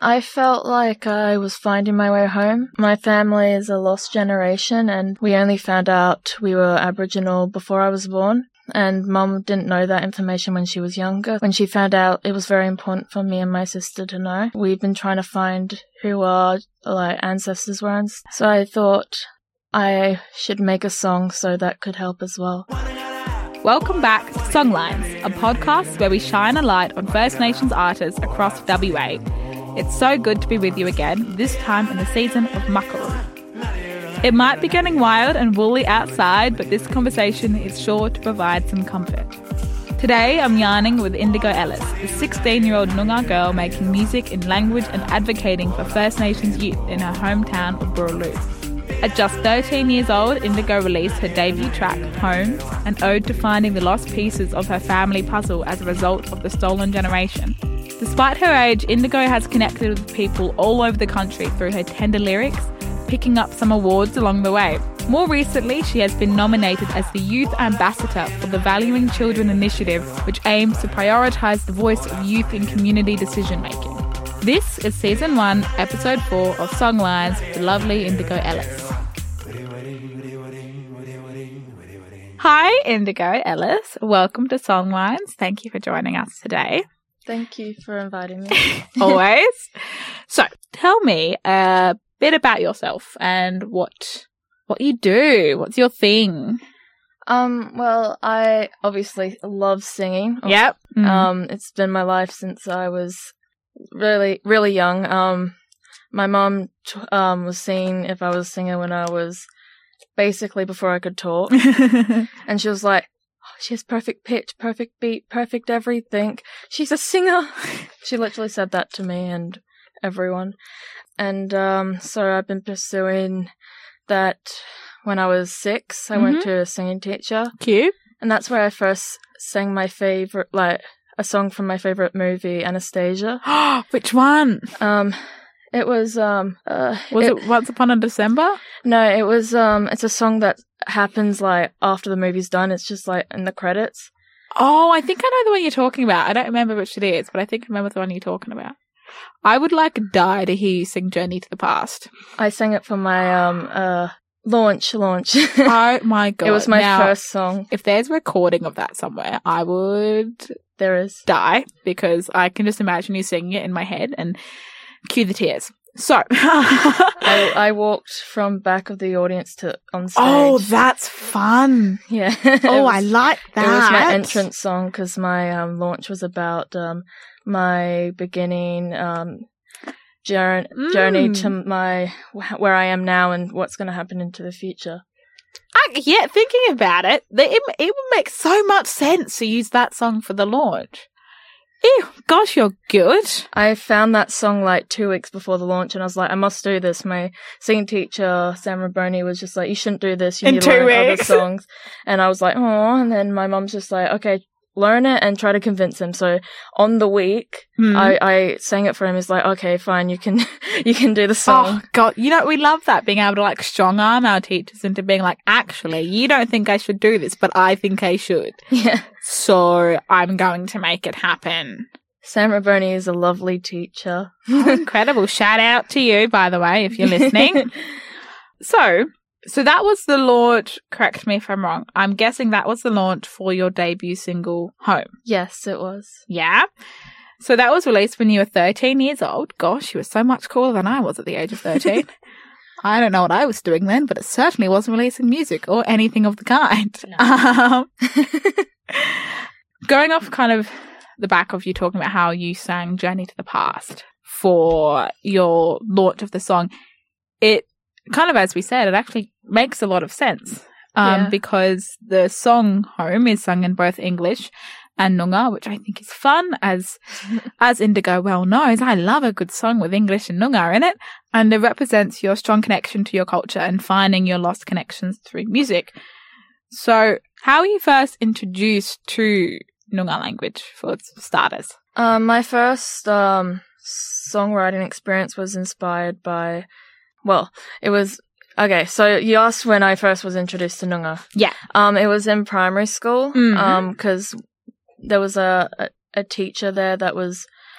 I felt like I was finding my way home. My family is a lost generation, and we only found out we were Aboriginal before I was born. And Mum didn't know that information when she was younger. When she found out, it was very important for me and my sister to know. We've been trying to find who our ancestors were, so I thought I should make a song so that could help as well. Welcome back to Songlines, a podcast where we shine a light on First Nations artists across WA. It's so good to be with you again, this time in the season of Muckaroo. It might be getting wild and woolly outside, but this conversation is sure to provide some comfort. Today I'm yarning with Indigo Ellis, a 16-year-old Noongar girl making music in language and advocating for First Nations youth in her hometown of Boorloo. At just 13 years old, Indigo released her debut track, Home, an ode to finding the lost pieces of her family puzzle as a result of the stolen generation. Despite her age, Indigo has connected with people all over the country through her tender lyrics, picking up some awards along the way. More recently, she has been nominated as the Youth Ambassador for the Valuing Children initiative, which aims to prioritise the voice of youth in community decision-making. This is Season 1, Episode 4 of Songlines with the lovely Indigo Ellis. Hi, Indigo Ellis. Welcome to Songlines. Thank you for joining us today. Thank you for inviting me. Always. So, tell me a bit about yourself and what you do. What's your thing? Well, I obviously love singing. Yep. It's been my life since I was really, really young. My mom was seeing if I was a singer when I was basically before I could talk. And she was like, oh, she has perfect pitch, perfect beat, perfect everything. She's a singer. She literally said that to me and everyone. And so I've been pursuing that when I was 6. I went to a singing teacher. Cute. And that's where I first sang my favourite, a song from my favourite movie, Anastasia. Which one? It was, it Once Upon a December? No, it was, it's a song that happens, after the movie's done. It's just, in the credits. Oh, I think I know the one you're talking about. I don't remember which it is, but I think I remember the one you're talking about. I would die to hear you sing Journey to the Past. I sang it for my, launch. Oh my God. It was my first song. If there's a recording of that somewhere, I would... There is. Die, because I can just imagine you singing it in my head and cue the tears. So. I walked from back of the audience to on stage. Oh, that's fun. Yeah. I like that. It was my entrance song because my launch was about my beginning journey to where I am now and what's going to happen into the future. Thinking about it, it would make so much sense to use that song for the launch. Ew, gosh, you're good. I found that song 2 weeks before the launch and I was like, I must do this. My singing teacher, Sam Raboni, was just like, you shouldn't do this. You need to learn other songs. And I was like, oh, and then my mom's just like, okay, learn it and try to convince him. So on the week, I sang it for him. He's like, okay, fine, you can do the song. Oh God, we love that, being able to strong arm our teachers into being like, actually, you don't think I should do this, but I think I should. Yeah. So I'm going to make it happen. Sam Raboni is a lovely teacher. Oh, incredible. Shout out to you, by the way, if you're listening. So that was the launch, correct me if I'm wrong, I'm guessing that was the launch for your debut single, Home. Yes, it was. Yeah? So that was released when you were 13 years old. Gosh, you were so much cooler than I was at the age of 13. I don't know what I was doing then, but it certainly wasn't releasing music or anything of the kind. No. Going off kind of the back of you talking about how you sang Journey to the Past for your launch of the song, it kind of, as we said, it actually makes a lot of sense because the song Home is sung in both English and Noongar, which I think is fun. As Indigo well knows, I love a good song with English and Noongar in it, and it represents your strong connection to your culture and finding your lost connections through music. So how were you first introduced to Noongar language, for starters? My first songwriting experience was inspired by... Well, it was... Okay, so you asked when I first was introduced to Noongar. Yeah. It was in primary school, because there was a teacher there that was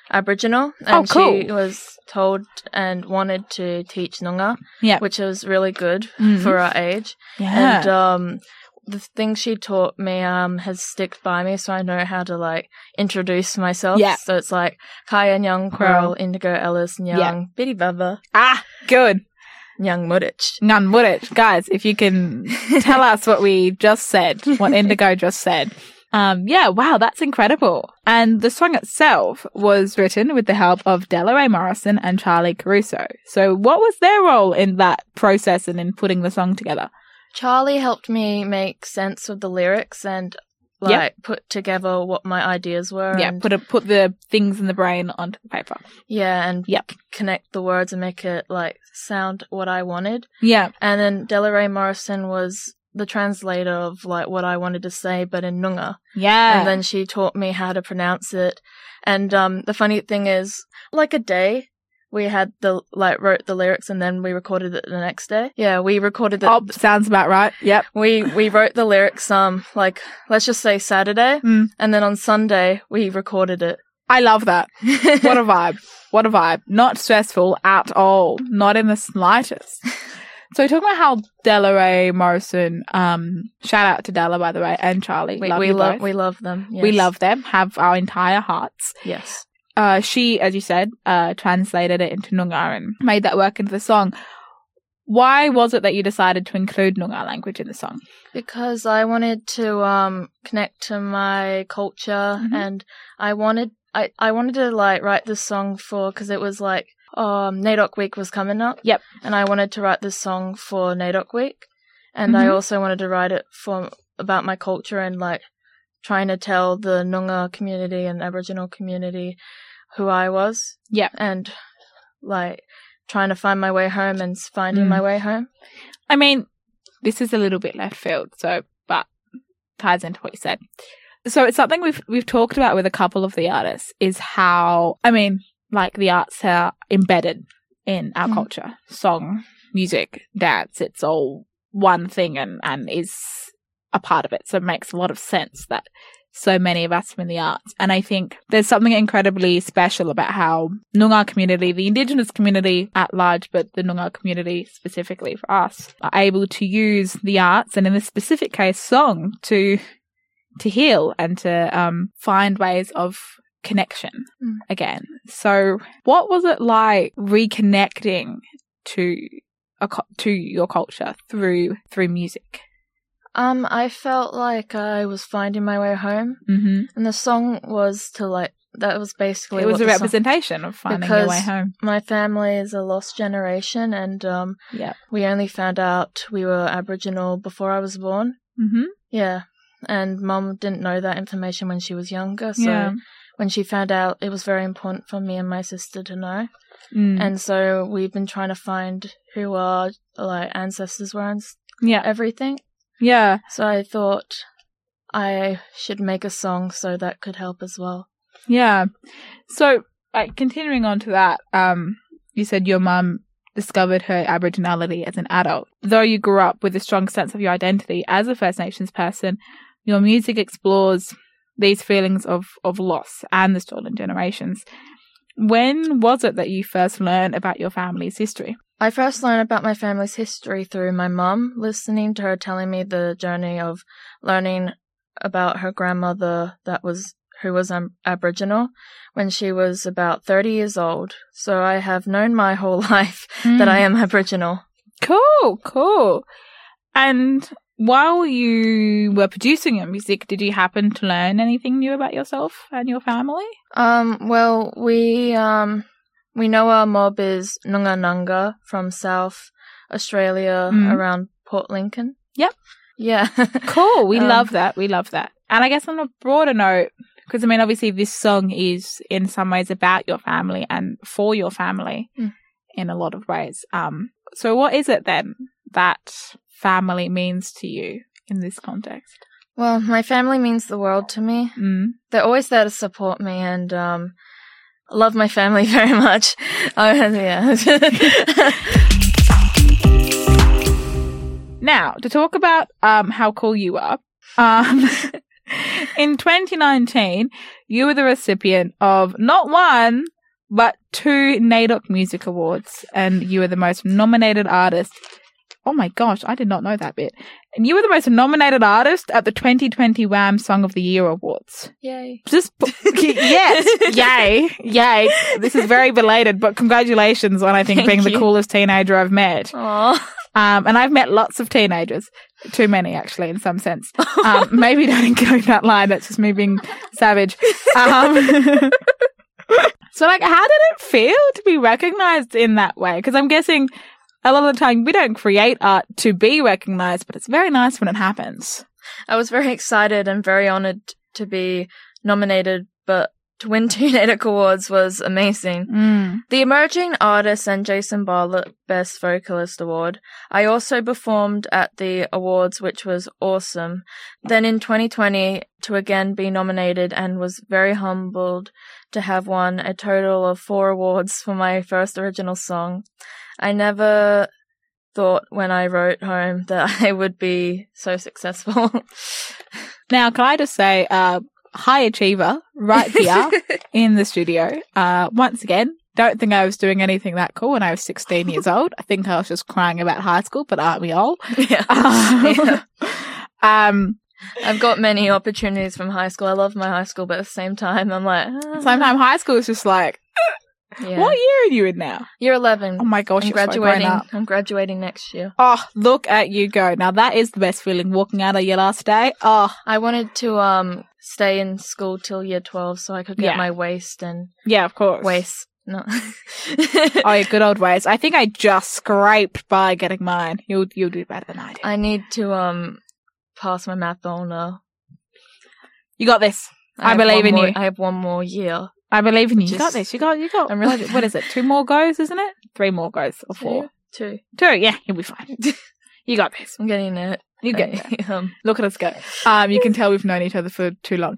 Aboriginal, and cool. she was told and wanted to teach Noongar, Yeah. which was really good Mhm. for our age. Yeah. And the thing she taught me has stick by me, so I know how to like introduce myself. Yeah. So it's like Kaya Nyang Quirrell. Quirrell, Indigo Ellis, Nyang Biddy Baba, Good. Nyang Mudich. Ngan Murich. Guys, if you can tell us what we just said, what Indigo just said. Yeah, wow, that's incredible. And the song itself was written with the help of Della Morrison and Charlie Caruso. So what was their role in that process and in putting the song together? Charlie helped me make sense of the lyrics and like put together what my ideas were. Yeah, and, put the things in the brain onto the paper. yeah, and Yep. connect the words and make it like sound what I wanted. Yeah. And then Della Morrison was the translator of like what I wanted to say, but in Noongar. Yeah. And then she taught me how to pronounce it. And the funny thing is, like a day, we had wrote the lyrics and then we recorded it the next day. Yeah, we recorded it. Oh, sounds about right. Yep. We wrote the lyrics, like, let's just say Saturday. Mm. And then on Sunday, we recorded it. I love that. What a vibe. What a vibe. Not stressful at all. Not in the slightest. So talking about how Della Morrison, shout out to Della, by the way, and Charlie. We both. love them. Yes. We love them. Have our entire hearts. Yes. She, as you said, translated it into Noongar and made that work into the song. Why was it that you decided to include Noongar language in the song? Because I wanted to connect to my culture, and I wanted to like write this song because it was like NAIDOC Week was coming up. Yep. And I wanted to write this song for NAIDOC Week, and I also wanted to write it about my culture and like trying to tell the Noongar community and Aboriginal community who I was. Yeah. And like trying to find my way home and finding my way home. I mean, this is a little bit left field, but ties into what you said. So it's something we've talked about with a couple of the artists is how, I mean, like the arts are embedded in our culture. Song, music, dance, it's all one thing and is a part of it. So it makes a lot of sense that so many of us are in the arts. And I think there's something incredibly special about how Noongar community, the Indigenous community at large, but the Noongar community specifically for us, are able to use the arts, and in this specific case, song, to heal and to find ways of connection again. So what was it like reconnecting to your culture through music? I felt like I was finding my way home, and the song was that was basically it was a representation of finding your way home. My family is a lost generation, and we only found out we were Aboriginal before I was born. Yeah, and Mum didn't know that information when she was younger, so when she found out, it was very important for me and my sister to know. And so we've been trying to find who our like ancestors were and everything. Yeah. So I thought I should make a song so that could help as well. Yeah. So continuing on to that, you said your mum discovered her Aboriginality as an adult. Though you grew up with a strong sense of your identity as a First Nations person, your music explores these feelings of loss and the stolen generations. When was it that you first learned about your family's history? I first learned about my family's history through my mum, listening to her telling me the journey of learning about her grandmother who was Aboriginal when she was about 30 years old. So I have known my whole life that I am Aboriginal. Cool. And while you were producing your music, did you happen to learn anything new about yourself and your family? Well, we know our mob is Noongar Nunga from South Australia around Port Lincoln. Yep. Yeah. Cool. We love that. And I guess on a broader note, because I mean, obviously this song is in some ways about your family and for your family in a lot of ways. So what is it then that family means to you in this context? Well, my family means the world to me. They're always there to support me, and I love my family very much. Now, to talk about how cool you are, In 2019, you were the recipient of not one, but 2 NAIDOC Music Awards, and you were the most nominated artist. Oh my gosh, I did not know that bit. And you were the most nominated artist at the 2020 Wham! Song of the Year Awards. Yay. Yes, yay. This is very belated, but congratulations on, I think, Thank being you. the coolest teenager I've met. Aww. And I've met lots of teenagers. Too many, actually, in some sense. Maybe don't include that line. That's just me being savage. So, like, how did it feel to be recognized in that way? Because I'm guessing a lot of the time we don't create art to be recognized, but it's very nice when it happens. I was very excited and very honored to be nominated, but to win 2 NAIDOC Awards was amazing. The Emerging Artist and Jason Bartlett Best Vocalist Award. I also performed at the awards, which was awesome. Then in 2020, to again be nominated, and was very humbled to have won a total of 4 awards for my first original song. I never thought when I wrote Home that I would be so successful. Now, can I just say, high achiever right here in the studio. Once again, don't think I was doing anything that cool when I was 16 years old. I think I was just crying about high school, but aren't we all? Yeah. I've got many opportunities from high school. I love my high school, but at the same time, I'm like... Sometimes high school is just like... Yeah. What year are you in now? Year 11. Oh my gosh, I'm you're so graduating. grown up. I'm graduating next year. Oh, look at you go. Now that is the best feeling, walking out of your last day. Oh, I wanted to stay in school till year 12 so I could get my waist and... yeah, of course. Waist. No. Oh, your good old ways. I think I just scraped by getting mine. You'll do better than I do. I need to pass my math on. You got this. I believe in you. I have 1 more year. I believe in you. You got this. You got. I'm really... What is it? 2 more goes, isn't it? 3 more goes or 4? 2. 2. Yeah, you'll be fine. You got this. I'm getting it. You get it. Look at us go. You can tell we've known each other for too long.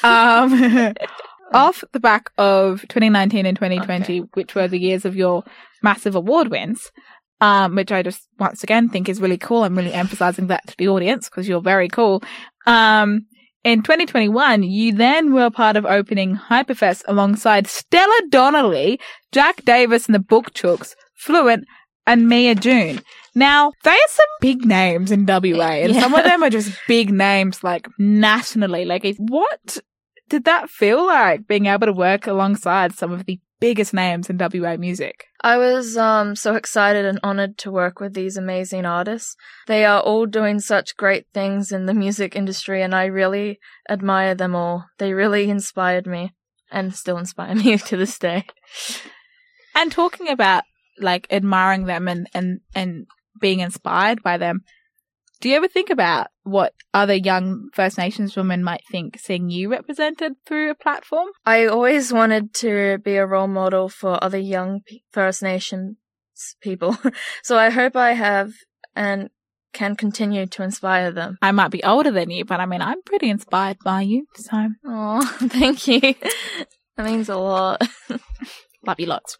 Off the back of 2019 and 2020, which were the years of your massive award wins, which I just once again think is really cool. I'm really emphasizing that to the audience because you're very cool. In 2021, you then were part of opening Hyperfest alongside Stella Donnelly, Jack Davis and the Bookchooks, Fluent, and Mia June. Now, they are some big names in WA, and some of them are just big names, like, nationally. Like, what did that feel like, being able to work alongside some of the biggest names in WA music? I was so excited and honored to work with these amazing artists. They are all doing such great things in the music industry, and I really admire them all. They really inspired me and still inspire me to this day. And talking about, like, admiring them and being inspired by them, do you ever think about what other young First Nations women might think seeing you represented through a platform? I always wanted to be a role model for other young First Nations people. So I hope I have and can continue to inspire them. I might be older than you, but I mean, I'm pretty inspired by you, so... Oh, thank you. That means a lot. Love you lots.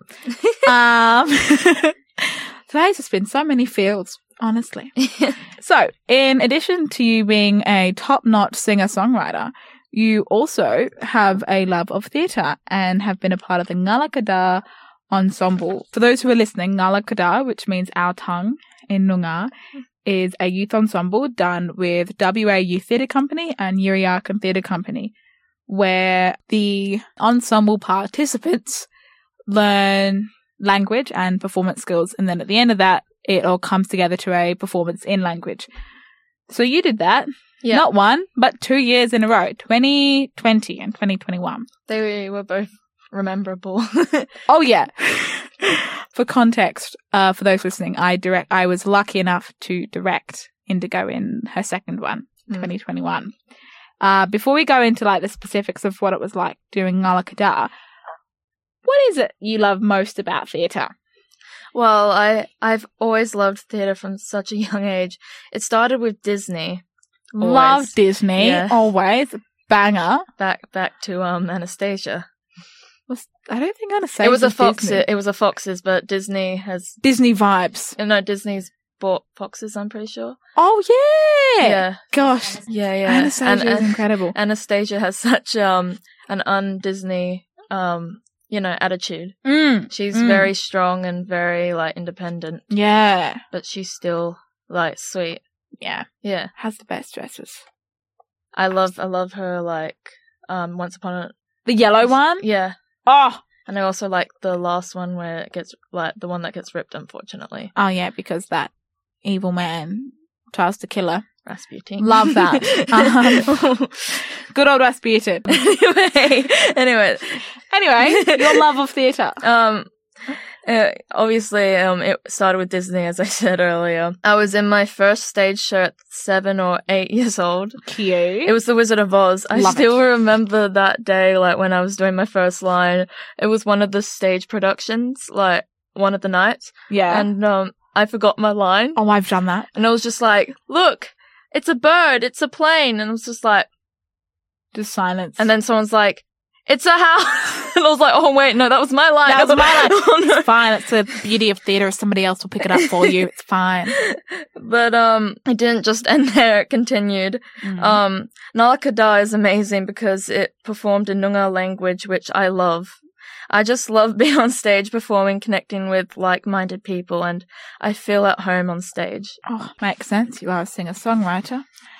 Today's just been so many fields, honestly. So, in addition to you being a top-notch singer-songwriter, you also have a love of theatre and have been a part of the Ngalakada ensemble. For those who are listening, Ngalakada, which means our tongue in Noongar, is a youth ensemble done with WA Youth Theatre Company and Yuriarkan Theatre Company, where the ensemble participants learn language and performance skills, and then at the end of that, it all comes together to a performance in language. So you did that, not 1, but 2 years in a row, 2020 and 2021. They were both rememberable. Oh, yeah. For context, for those listening, I was lucky enough to direct Indigo in her second one, 2021. Before we go into, like, the specifics of what it was like doing Ngalakada, what is it you love most about theatre? Well, I've always loved theatre from such a young age. It started with Disney. Always. Love Disney, always. Banger. Back to Anastasia. I don't think Anastasia. It was a Foxes, but Disney has Disney vibes. No, Disney's bought Foxes, I'm pretty sure. Oh, yeah. Yeah. Gosh. Yeah. Anastasia is incredible. Anastasia has such an un-Disney, attitude. She's very strong and very, like, independent. Yeah. But she's still, like, sweet. Yeah. Yeah. Has the best dresses. I love her, like, Once Upon a... The yellow one? Yeah. Oh. And I also like the last one where it gets, like, the one that gets ripped, unfortunately. Oh, yeah, because that evil man tries to kill her. Rasputin. Love that. Good old Rasputin. Anyway, your love of theatre. Obviously, it started with Disney, as I said earlier. I was in my first stage show at 7 or 8 years old. Cute. It was The Wizard of Oz. I still remember that day, like, when I was doing my first line. It was one of the stage productions, like, one of the nights. Yeah. And, I forgot my line. Oh, I've done that. And I was just like, look, it's a bird, it's a plane. And I was just like... Just silence. And then someone's like, it's a house. And I was like, oh, wait, no, that was my line. That was my line. Oh, no. It's fine. It's the beauty of theatre. Somebody else will pick it up for you. It's fine. But it didn't just end there. It continued. Ngala Kadhaa is amazing because it performed in Noongar language, which I love. I just love being on stage performing, connecting with like-minded people, and I feel at home on stage. Oh, makes sense. You are a singer-songwriter.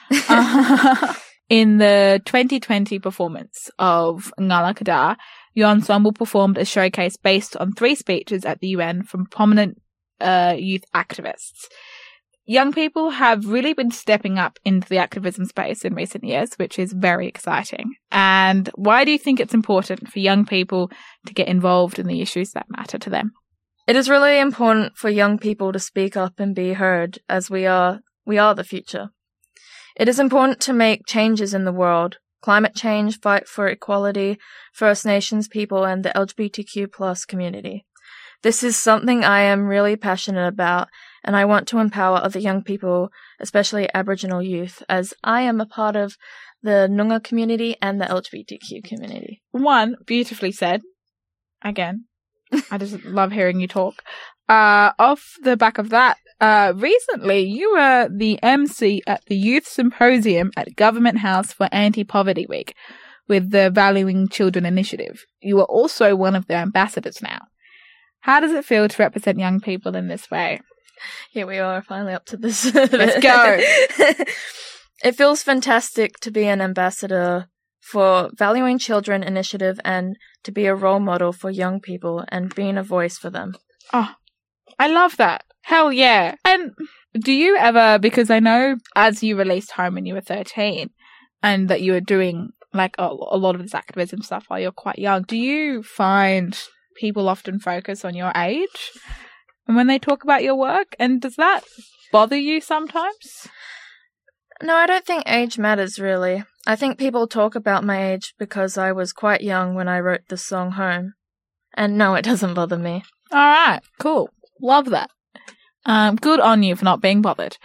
In the 2020 performance of Ngala Kadhaa, your ensemble performed a showcase based on 3 speeches at the UN from prominent youth activists. Young people have really been stepping up into the activism space in recent years, which is very exciting. And why do you think it's important for young people to get involved in the issues that matter to them? It is really important for young people to speak up and be heard, as we are the future. It is important to make changes in the world. Climate change, fight for equality, First Nations people, and the LGBTQ+ community. This is something I am really passionate about, and I want to empower other young people, especially Aboriginal youth, as I am a part of the Noongar community and the LGBTQ community. One, beautifully said. Again, I just love hearing you talk. Off the back of that, recently you were the MC at the Youth Symposium at Government House for Anti-Poverty Week with the Valuing Children initiative. You are also one of their ambassadors now. How does it feel to represent young people in this way? Here we are, finally up to this. Let's go. It feels fantastic to be an ambassador for Valuing Children initiative and to be a role model for young people and being a voice for them. Oh, I love that. Hell yeah. And do you ever, because I know as you released Home when you were 13 and that you were doing like a lot of this activism stuff while you're quite young, do you find people often focus on your age and when they talk about your work? And does that bother you sometimes? No, I don't think age matters, really. I think people talk about my age because I was quite young when I wrote the song Home. And no, it doesn't bother me. All right, cool. Love that. Good on you for not being bothered.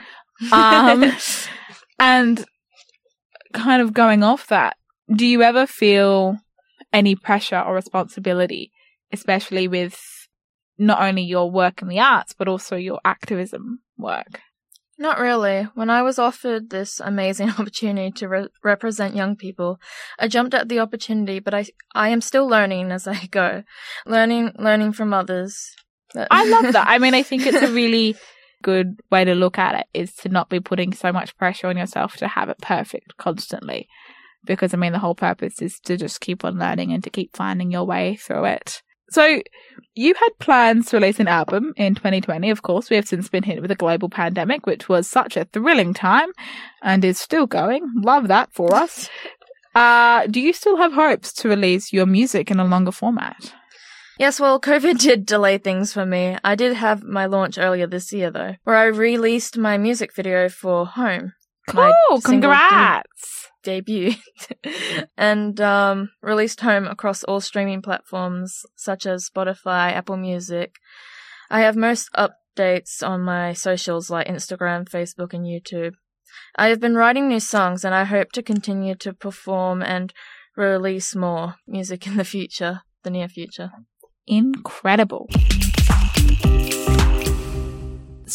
And kind of going off that, do you ever feel any pressure or responsibility, especially with not only your work in the arts, but also your activism work? Not really. When I was offered this amazing opportunity to represent young people, I jumped at the opportunity, but I am still learning as I go. Learning from others. I love that. I mean, I think it's a really good way to look at it, is to not be putting so much pressure on yourself to have it perfect constantly. Because, I mean, the whole purpose is to just keep on learning and to keep finding your way through it. So, you had plans to release an album in 2020. Of course, we have since been hit with a global pandemic, which was such a thrilling time and is still going. Love that for us. Do you still have hopes to release your music in a longer format? Yes, well, COVID did delay things for me. I did have my launch earlier this year, though, where I released my music video for Home. Cool! Congrats! Debut. And released Home across all streaming platforms such as Spotify, Apple Music. I have most updates on my socials like Instagram, Facebook, and YouTube. I have been writing new songs and I hope to continue to perform and release more music in the near future. Incredible.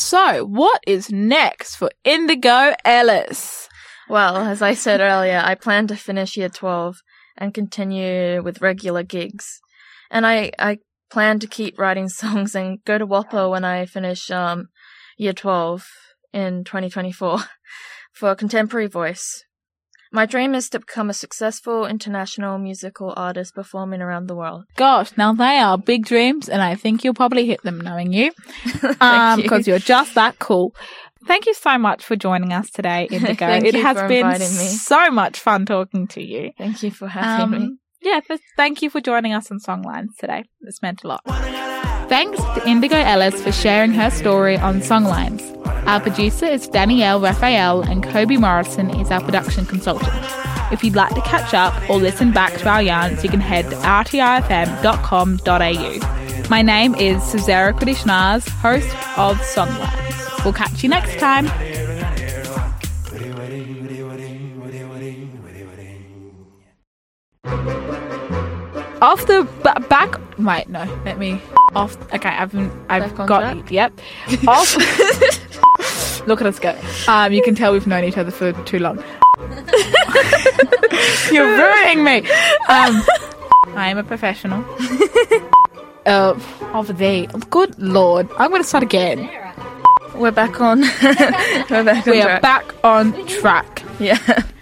So, what is next for Indigo Ellis? Well, as I said earlier, I plan to finish year 12 and continue with regular gigs. And I plan to keep writing songs and go to WAPA when I finish year 12 in 2024 for a contemporary voice. My dream is to become a successful international musical artist performing around the world. Gosh, now they are big dreams, and I think you'll probably hit them knowing you. Because you're just that cool. Thank you so much for joining us today, Indigo. Thank it you has for been inviting me. so much fun talking to you. Thank you for having me. Yeah, thank you for joining us on Songlines today. It's meant a lot. Thanks to Indigo Ellis for sharing her story on Songlines. Our producer is Danielle Raphael and Kobe Morrison is our production consultant. If you'd like to catch up or listen back to our yarns, you can head to rtifm.com.au. My name is Suzera Kudishnaz, host of Songlines. We'll catch you next time. Off the back. Wait, no. Let me. Off. Okay, I've got. Yep. Off. Look at us go. You can tell we've known each other for too long. You're ruining me. I am a professional. Of thee. Good Lord. I'm going to start again. We're back on. We are back on track. Yeah.